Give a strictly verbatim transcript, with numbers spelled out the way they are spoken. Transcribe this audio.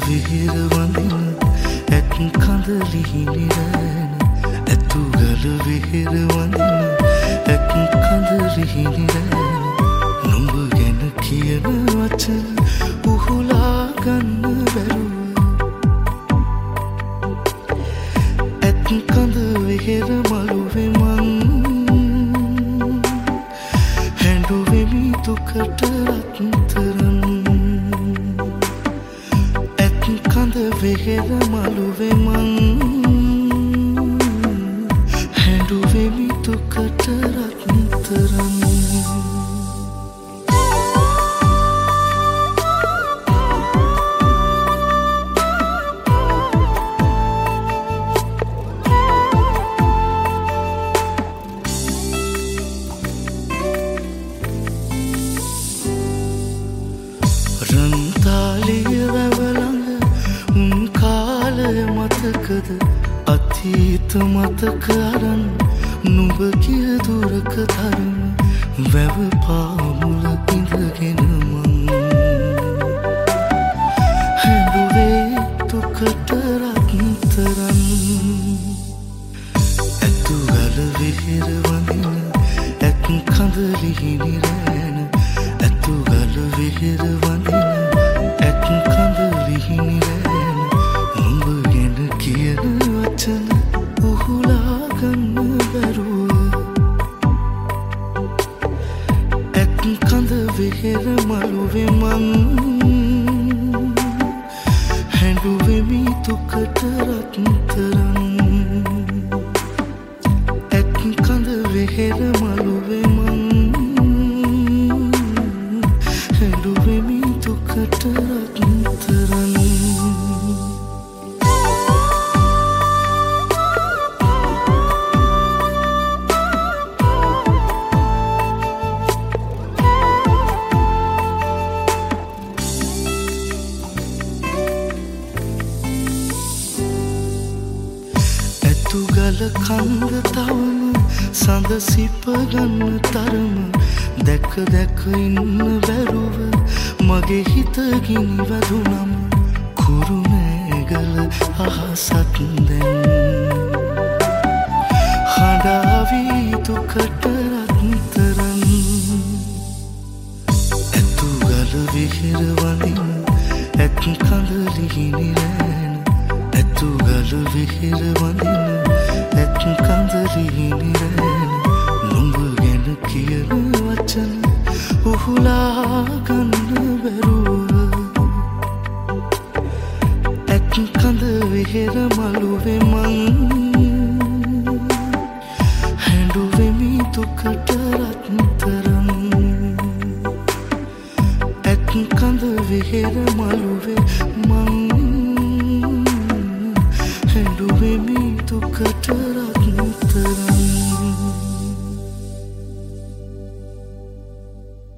විහිර වඳින ඇත් කඳ ලිහිණි රැන ඇතුගල විහිර වඳින ඇත් කඳ ලිහිණි රැන නුඹ ගැන කියන වචන උහුලා ගන්න බැරුව ඇත් කඳ විහිර මළුවේ මං හැඬුවෙමි දුකට රත්තරන් කඳ විහිර මළුවේ මං හැඬුවෙමි දුකට රත්තරන් රන්තාලිය වැවලඟ උන් කාලය මතකද අතීත මතක අරන් නුඹ කිය දුරක තරම වැව පාමුල ඉඳගෙන මං හැඬුවේ දුකට රත්තරන් ඇතුගල විහිර වඳින ඇත් කඳ ලිහිණි රැන ඇතුගල විහිර වඳින ඇත් කඳ ලිහිණි රැන නුඹ ගැන කියන වචන උහුලා ගන්න බැරුව ඇත් කඳ විහිර මළුවේ මං හැඬුවෙමි දුකට රත්තරන් ඇත් කඳ විහිර මළුවේ මං හැඬුවෙමි දුකට රත්තරන් ඇතුගල කන්ද තවම සඳ සිප ගන්න තරම දැක දැක ඉන්න බැරුව මගේ හිත ගිනි වැදුනම කුරුණෑගල අහසත් දැන් හඬාවී දුකට රත්තරන් ඇතුගල විහිර වඳින ඇත් කඳ ලිහිණි රැන ඇතුගල විහිර වඳින ඇත් කඳ ලිහිණි රැන නුඹ ගැන කියන වචන උහුලා